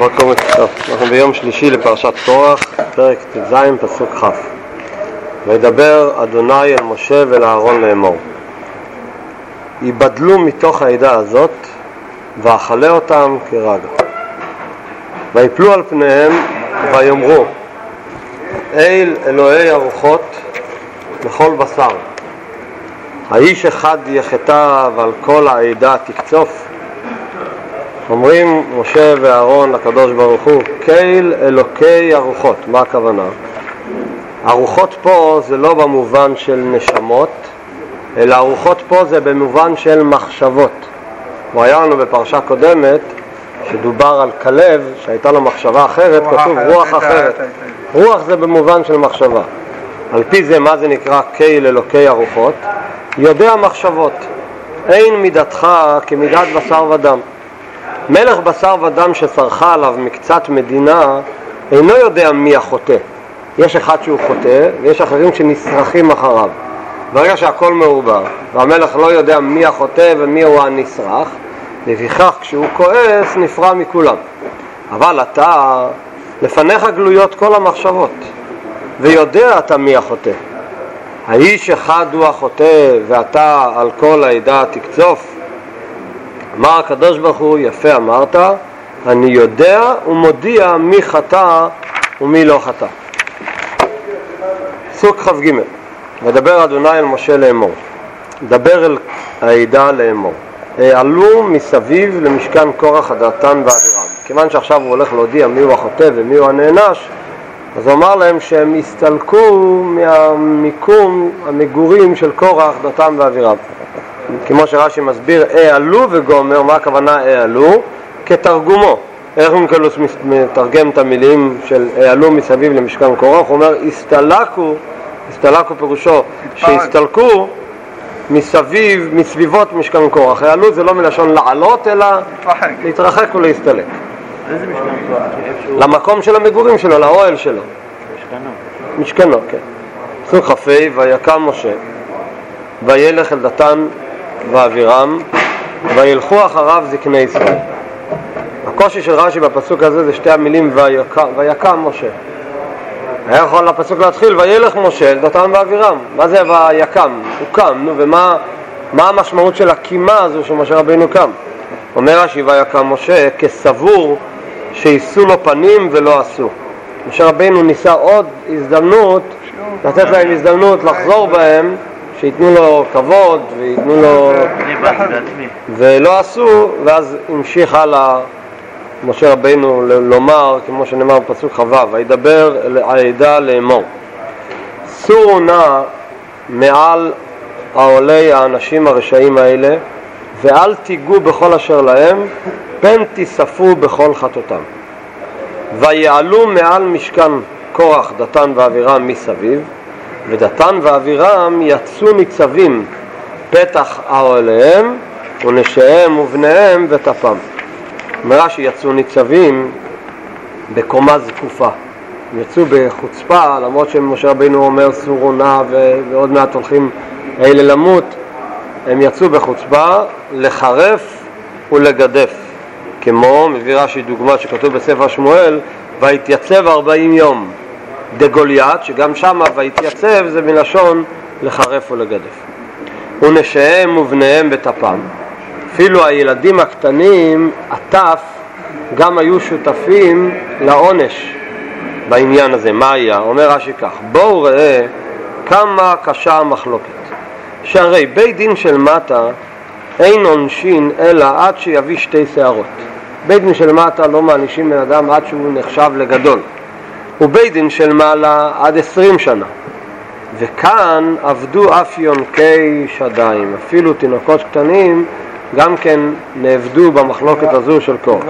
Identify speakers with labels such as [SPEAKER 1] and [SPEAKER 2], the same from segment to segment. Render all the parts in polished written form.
[SPEAKER 1] אנחנו ביום שלישי לפרשת קורח, פרק ט"ז פסוק כ'. וידבר אדוני אל משה ואל אהרון לאמור, יבדלו מתוך העדה הזאת ואכלה אותם כרגע, ויפלו על פניהם ויאמרו, אל אלוהי הרוחות לכל בשר, האיש אחד יחטא ועל כל העדה תקצוף. אומרים משה ואהרון לקדוש ברוך הוא, קהל אלוקי הרוחות. מה הכוונה? הרוחות פה זה לא במובן של נשמות, אלא הרוחות פה זה במובן של מחשבות. והיה לנו בפרשה קודמת שדובר על כלב שהייתה לו מחשבה אחרת, כתוב רוח אחרת. רוח זה במובן של מחשבה. על פי זה מה זה נקרא קהל אלוקי הרוחות? יודע מחשבות. אין מידתך כמידת בשר ודם. מלך בשר ודם שסרחה עליו מקצת מדינה אינו יודע מי החוטא. יש אחד שהוא חוטא ויש אחרים שנסרחים אחריו. ברגע שהכל מעורבב והמלך לא יודע מי החוטא ומי הוא הנסרח, לפיכך כשהוא כועס נפרע מכולם. אבל אתה לפניך גלויות כל המחשבות ויודע אתה מי החוטא. האיש אחד הוא החוטא ואתה על כל העדה תקצוף. אמר הקדוש ברוך הוא, יפה אמרת, אני יודע ומודיע מי חטא ומי לא חטא. פסוק כ"ג. ודבר אדוני אל משה לאמור, דבר אל העדה לאמור, העלו מסביב למשכן קורח דתן ואבירם. כיוון שעכשיו הוא הולך להודיע מי הוא החוטא ומי הוא הנענש, אז הוא אמר להם שהם הסתלקו מהמיקום המגורים של קורח דתן ואבירם. כמו שרש"י מסביר, העלו וגומר. מה הכוונה העלו? כתרגומו. איך אונקלוס מתרגם את המילים של העלו מסביב למשכן קורח? הוא אומר הסתלקו, הסתלקו פירושו שהסתלקו מסביבות משכן קורח. העלו זה לא מלשון לעלות אלא להתרחק ולהסתלק.
[SPEAKER 2] איזה משכן קורח?
[SPEAKER 1] למקום של המגורים שלו, לאוהל שלו. משכנו, כן. פסוק כ"ה. ויקם משה וילך אל דתן ואבירם וילכו אחריו זקני ישראל. הקושי של רש"י בפסוק הזה זה שתי המילים ויקם משה. היה יכול לפסוק להתחיל וילך משה אל דתן ואבירם. מה זה ויקם? הוא קם. ומה המשמעות של הקימה הזו שמשה רבינו קם? אומר רש"י ויקם משה כסבור שיסו לו פנים ולא עשו. משה רבינו ניסה עוד הזדמנות, לתת להם הזדמנות לחזור בהם, שיתנו לו כבוד ויתנו לו, ולא עשו. ואז המשיך הלאה משה רבינו לומר, כמו שנאמר בפסוק כ"ו, וידבר אל העדה לאמור, סורו נא מעל העולי האנשים הרשעים האלה, ואל תיגעו בכל אשר להם, פן תיספו בכל חטאותם. ויעלו מעל משכן קורח דתן ואבירם מסביב, ודתן ואבירם יצאו ניצבים פתח אוהליהם ונשיהם ובניהם וטפם. אומר שיצאו ניצבים בקומה זקופה, יצאו בחוצפה, למרות שמשה רבינו אומר סורו נא ועוד מעט הולכים אלה למות, הם יצאו בחוצפה לחרף ולגדף, כמו מביא רש"י דוגמה שכתוב בספר שמואל, והתייצב 40 יום דגוליית, שגם שם והתייצב זה מלשון לחרף ולגדף. ונשיהם ובניהם בטפם. אפילו הילדים הקטנים, הטף, גם היו שותפים לעונש בעניין הזה. מה היה? אומר רש"י כך, בואו ראה כמה קשה המחלוקת. שהרי בית דין של מטה אין עונשין אלא עד שיביא 2 שערות. בית דין של מטה לא מענישים בן אדם עד שהוא נחשב לגדול, ובית דין של מעלה עד 20 שנה. וכאן עבדו אף יונקי שדיים, אפילו תינוקות קטנים גם כן נעבדו במחלוקת הזו של קורח.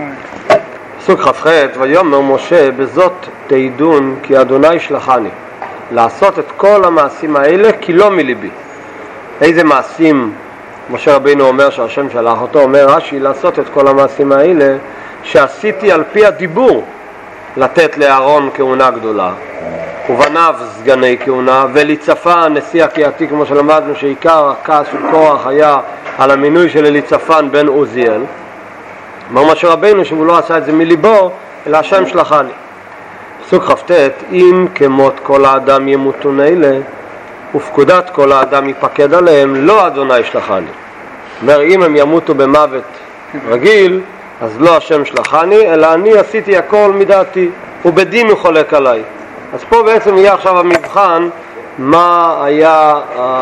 [SPEAKER 1] פסוק כ"ח. ויאמר משה בזאת תעידון כי אדוני שלחני לעשות את כל המעשים האלה כי לא מליבי. איזה מעשים משה רבינו אומר שהשם שלח אותו? אומר רש"י לעשות את כל המעשים האלה שעשיתי על פי הדיבור, לתת לאהרון כהונה גדולה ובניו סגני כהונה, וליצפן נשיא הקהתי, כמו שלמדנו שעיקר הכעס של קורח היה על המינוי של אליצפן בן עוזיאל, אמר משה רבינו שהוא לא עשה את זה מליבו, אלא השם שלחני. פסוק כ"ט, אם כמות כל האדם ימותון אלה, ופקודת כל האדם ייפקד עליהם, לא אדוני שלחני. אומר, אם הם ימותו במוות רגיל, אז לא השם שלחני, אלא אני עשיתי הכל מדעתי, ובדין הוא חולק עליי. אז פה בעצם יהיה עכשיו המבחן, מה היה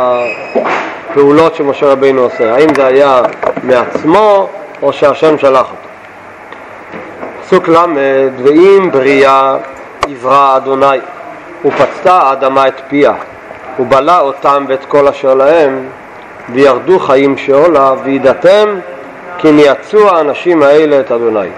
[SPEAKER 1] הפעולות שמשה רבינו עושה. האם זה היה מעצמו, או שהשם שלח אותו. פסוק למד, ואם בריאה עברה אדוני, ופצתה האדמה את פיה, ובלה אותם ואת כל אשר להם, וירדו חיים שאולה, וידעתם כי נייצאו האנשים האלה את אדוני.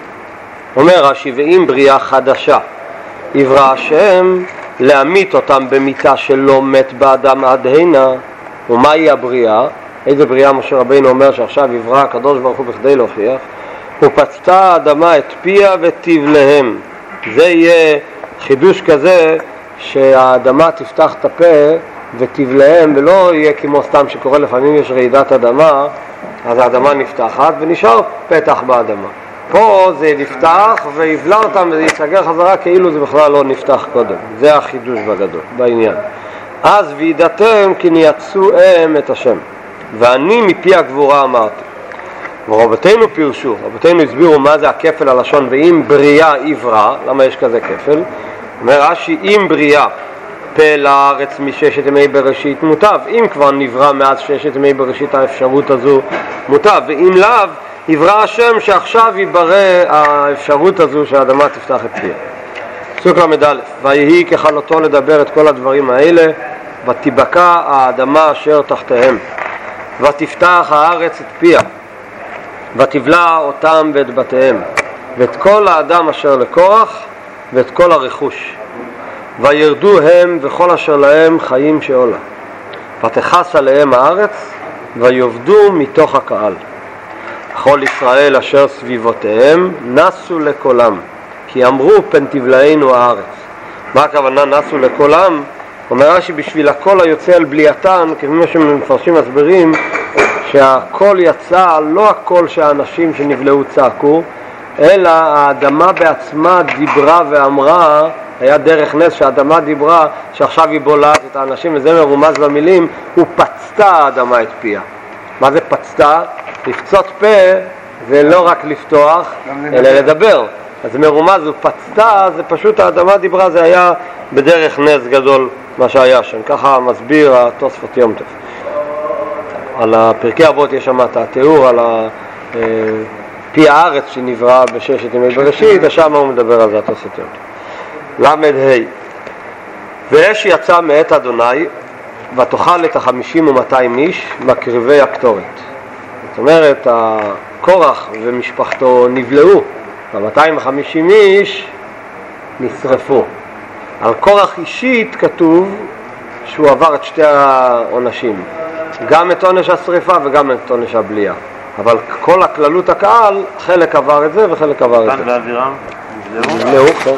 [SPEAKER 1] אומר רש"י, ואם בריאה חדשה עברה השם, להמית אותם במיתה שלא מת באדם עד הנה. ומהי הבריאה? איזה בריאה משה רבינו אומר שעכשיו עברה הקדוש ברוך הוא בכדי להוכיח? ופצתה האדמה את פיה ותבלהם. זה יהיה חידוש כזה שהאדמה תפתח את הפה ותבלהם, ולא יהיה כמו סתם שקורה לפעמים יש רעידת אדמה, אז האדמה נפתחת ונשאר פתח באדמה. פה זה נפתח ויבלע אותם וזה יסגר חזרה כאילו זה בכלל לא נפתח קודם. זה החידוש בגדול, בעניין. אז וידעתם כי נייצאו הם את השם, ואני מפי הגבורה אמרתי. ורבותינו פירשו, רבותינו הסבירו מה זה הכפל הלשון ואם בריאה עברה. למה יש כזה כפל? אומר רש"י, אם בריאה פה לארץ מששת ימי בראשית מוטב. אם כבר נברא מאז ששת ימי בראשית האפשרות הזו מוטב, ואם לאו עברה השם שעכשיו יברא האפשרות הזו שהאדמה תפתח את פיה. פסוק למד א', ויהי ככלותו לדבר את כל הדברים האלה, ותיבקע האדמה אשר תחתיהם, ותפתח הארץ את פיה, ותבלע אותם ואת בתיהם, ואת כל האדם אשר לקורח, ואת כל הרכוש. וירדו הם וכל אשר להם חיים שאולה. ותכס עליהם הארץ, ויובדו מתוך הקהל. כל ישראל אשר סביבותיהם נסו לקולם, כי אמרו פן תבלענו הארץ. מה הכוונה נסו לקולם? אומר רש"י, בשביל הקול היוצא על בליעתן, כמו שמפרשים מסברים, שהקול יצא לא הקול שהאנשים שנבלעו צעקו, אלא האדמה בעצמה דיברה ואמרה, היה דרך נס שהאדמה דיברה שעכשיו היא בולעת את האנשים, וזה מרומז במילים, ופצתה האדמה את פיה. מה זה פצתה? לפצות פה זה לא רק לפתוח, אלא לדבר. אז מרומז ופצתה, זה פשוט האדמה דיברה, זה היה בדרך נס גדול מה שהיה שם. ככה מסביר התוספות יום טוב. על הפרקי אבות יש שם את התיאור על פי הארץ שנברא בששת ימי בראשית, ושם הוא מדבר על זה התוספות יום טוב. למד ה' ואש יצא מאת אדוני ותאכל את 50 ו200 איש מקריבי הקטורת. זאת אומרת, קורח ומשפחתו נבלעו, ו250 איש נשרפו. על קורח אישית כתוב שהוא עבר את שתי העונשים, גם את עונש השריפה וגם את עונש הבליעה. אבל כל הכללות הקהל, חלק עבר את זה וחלק עבר את זה.
[SPEAKER 2] דן ואבירם
[SPEAKER 1] נבלעו, כן.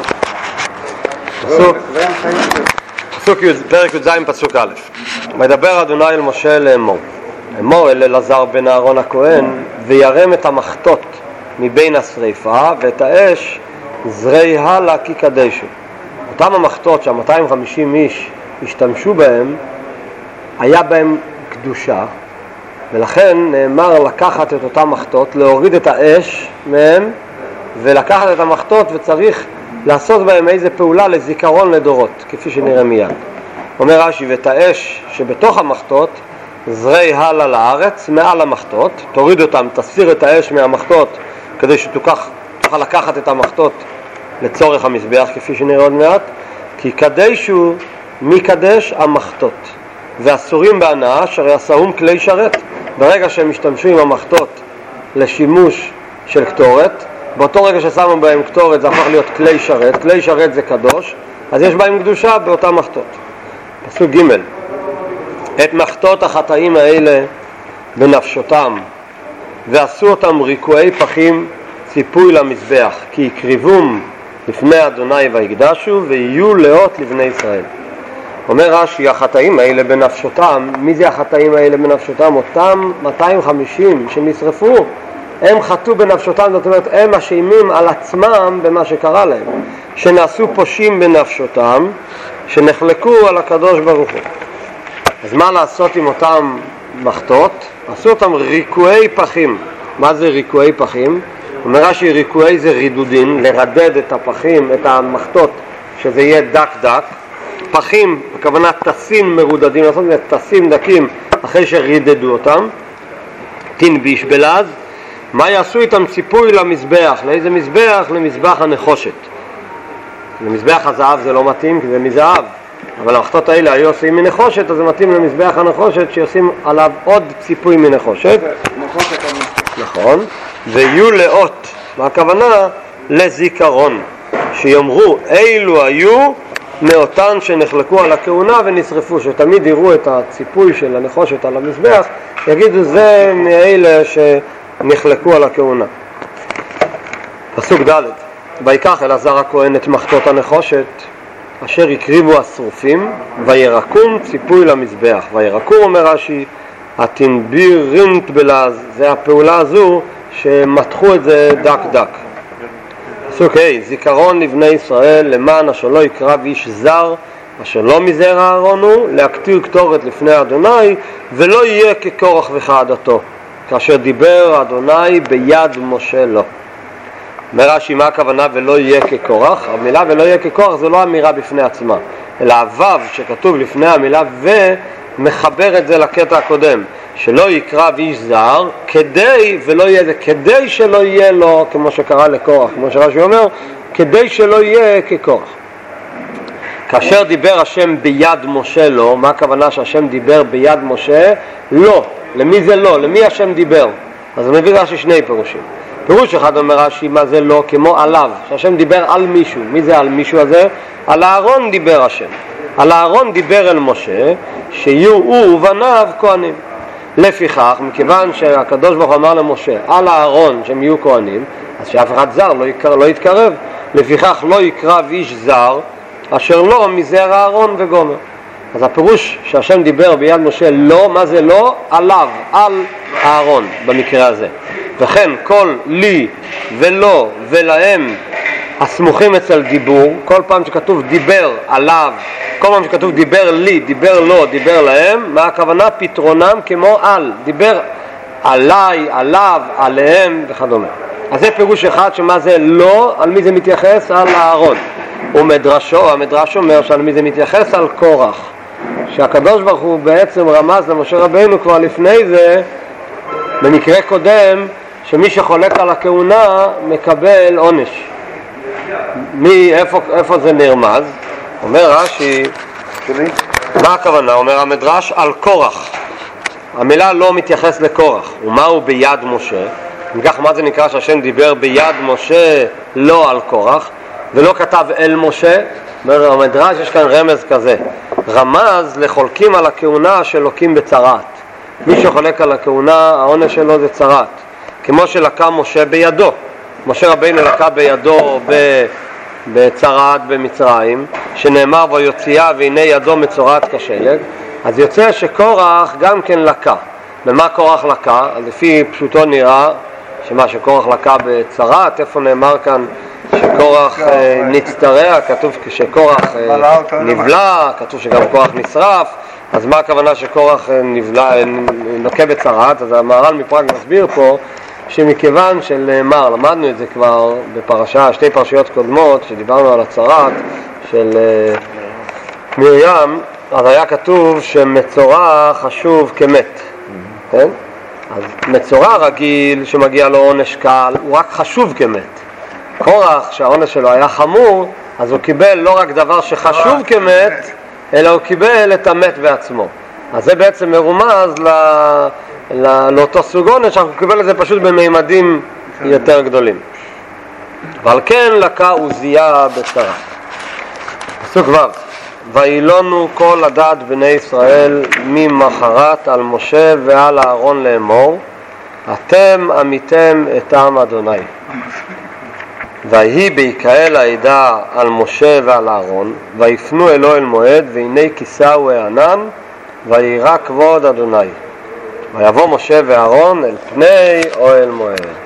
[SPEAKER 1] פסוק פרק י"ז פסוק א', מדבר אדוני אל משה לאמור, אמור אל אלעזר בן אהרון הכהן, וירם את המחתות מבין השריפה ואת האש זרי הלה כי קדשו. אותם המחתות שה250 איש השתמשו בהם, היה בהם קדושה, ולכן נאמר לקחת את אותם מחתות, להוריד את האש מהם ולקחת את המחתות, וצריך לעשות בהם איזה פעולה לזיכרון לדורות, כפי שנראה מיד. אומר רש"י, ואת האש שבתוך המחתות זרי הלה לארץ מעל המחתות, תוריד אותם, תסיר את האש מהמחתות כדי שתוכל לקחת את המחתות לצורך המזבח, כפי שנראה עוד מעט. כי קדשו מקדש המחתות, ואסורים בהנאה שהרי עשאום כלי שרת. ברגע שהם משתמשו עם המחתות לשימוש של קטורת, באותו רגע ששמו בהם קטורת זה הפך להיות כלי שרת. כלי שרת זה קדוש, אז יש בהם קדושה באותם מחתות. פסוק ג' את מחתות החטאים האלה בנפשותם, ועשו אותם ריקועי פחים ציפוי למזבח, כי יקריבום לפני אדוני ויקדשו, ויהיו לאות לבני ישראל. אומר רש"י, החטאים האלה בנפשותם, מי זה החטאים האלה בנפשותם? אותם 250 שנשרפו, הם חטאו בנפשותם, זאת אומרת הם אשמים על עצמם במה שקרה להם, שנעשו פושעים בנפשותם, שנחלקו על הקדוש ברוך הוא. אז מה לעשות עם אותם מחטות? עשו אותם ריקועי פחים. מה זה ריקועי פחים? אומר רש"י, ריקועי זה רידודין, לרדד את הפחים, את המחטות, שזה יהיה דק דק. פחים, הכוונה תסים מרודדים, לעשות את תסים דקים אחרי שרידדו אותם. תנביש בלעז. מה יעשו איתם? ציפוי למזבח. לאיזה מזבח? למזבח הנחושת. למזבח הזהב זה לא מתאים כי זה מזהב, אבל המחטות האלה היו עושים מנחושת, אז זה מתאים למזבח הנחושת שיעשים עליו עוד ציפוי מנחושת. נכון. ויהיו לאות, מה הכוונה? לזיכרון, שיאמרו אילו היו מאותן שנחלקו על הכהונה ונשרפו, שתמיד יראו את הציפוי של הנחושת על המזבח, יגידו זה מאלה שנחלקו על הכהונה. פסוק ד' ויקח אלעזר הכהן את מחטות הנחושת אשר הקריבו השרופים וירקום ציפוי למזבח. וירקום, אומר רש"י, התנבירינט בלעז, זה הפעולה הזו שמתחו את זה דק דק. פסוק ה' זיכרון לבני ישראל למען אשר לא יקרב איש זר אשר לא מזרע אהרון הוא, להקטיר קטורת לפני אדוני ולא יהיה כקורח וכעדתו, כאשר דיבר אדוני ביד משה לו. אומר רש"י, מה הכוונה ולא יהיה כקורח? המילה ולא יהיה כקורח זה לא אמירה בפני עצמה, אלא הוו שכתוב לפני המילה ומחבר את זה לקטע הקודם, שלא יקרב איש זר, כדי ולא יהיה זה, כדי שלא יהיה לו כמו שקרא לקורח, כמו שרש"י אומר, כדי שלא יהיה כקורח. כאשר דיבר השם ביד משה לו, מה הכוונה שהשם דיבר ביד משה? לא. למי זה לא? למי השם דיבר? אז הוא מביא רש"י שני פירושים. פירוש אחד אומר רש"י, מה זה לא? כמו עליו, שהשם דיבר על מישהו. מי זה על מישהו הזה? על אהרון דיבר השם. על אהרון דיבר אל משה, שיהיו הוא ובניו כהנים. לפיכך, מכיוון שהקדוש ברוך הוא אמר למשה על אהרון שהם יהיו כהנים, אז שאף אחד זר לא יתקרב. לפיכך לא יקרב איש זר אשר לא מזרע אהרון וגומר. אז הפירוש שהשם דיבר ביד משה לא, מה זה לא? עליו, על אהרון במקרה הזה. וכן כל לי ולא ולהם הסמוכים אצל דיבור, כל פעם שכתוב דיבר עליו, כל פעם שכתוב דיבר לי, דיבר לא, דיבר להם, מה הכוונה? פתרונם כמו על, דיבר עליי, עליו, עליהם וכדומה. אז זה פירוש אחד שמה זה לא, על מי זה מתייחס? על אהרון. המדרש אומר שעל מי זה מתייחס? על קורח, שהקדוש ברוך הוא בעצם רמז למשה רבינו כבר לפני זה במקרה קודם, שמי שחולק על הכהונה מקבל עונש. איפה זה נרמז? אומר רש"י, מה הכוונה? אומר המדרש על קורח. המילה לא מתייחס לקורח. ומהו ביד משה? וכך מה זה נקרא שהשם דיבר ביד משה לא על קורח ולא כתב אל משה? אומר המדרש יש כאן רמז כזה, רמז לחולקים על הכהונה שלוקים בצרת. מי שחולק על הכהונה העונש שלו זה צרת, כמו שלקה משה בידו. משה רבינו לקה בידו בצרת במצרים, שנאמר ויוציאה והנה ידו מצורעת כשלג. אז יוצא שקורח גם כן לקה. במה קורח לקה? אז לפי פשוטו נראה שמה שקורח לקה בצרת, איפה נאמר כאן שקורח נצטרע? כתוב שקורח נבלע, כתוב שגם קורח נשרף. אז מה הכוונה שקורח נוקה בצרת? אז המהר"ל מפראג מסביר פה שמכיוון שנאמר, למדנו את זה כבר בפרשה, שתי פרשיות קודמות שדיברנו על הצרת של מרים, אז היה כתוב שמצורע חשוב כמת, כן? אז מצורע רגיל שמגיע לו עונש קל הוא רק חשוב כמת. קורח שהעונש שלו היה חמור, אז הוא קיבל לא רק דבר שחשוב כמת, אלא הוא קיבל את המת בעצמו. אז זה בעצם מרומז לאותו סוג עונש, אנחנו קיבל את זה פשוט בממדים יותר גדולים. ועל כן לקה עוזיה בצרה. פסוק ו' וילונו כל עדת בני ישראל ממחרת על משה ועל אהרון לאמור אתם עמיתם את עם אדוני. ויהי ביקהל העדה על משה ועל אהרון ויפנו אלו אל מועד והנה כיסהו הענן וירא כבוד אדוני. ויבוא משה ואהרון אל פני אוהל מועד.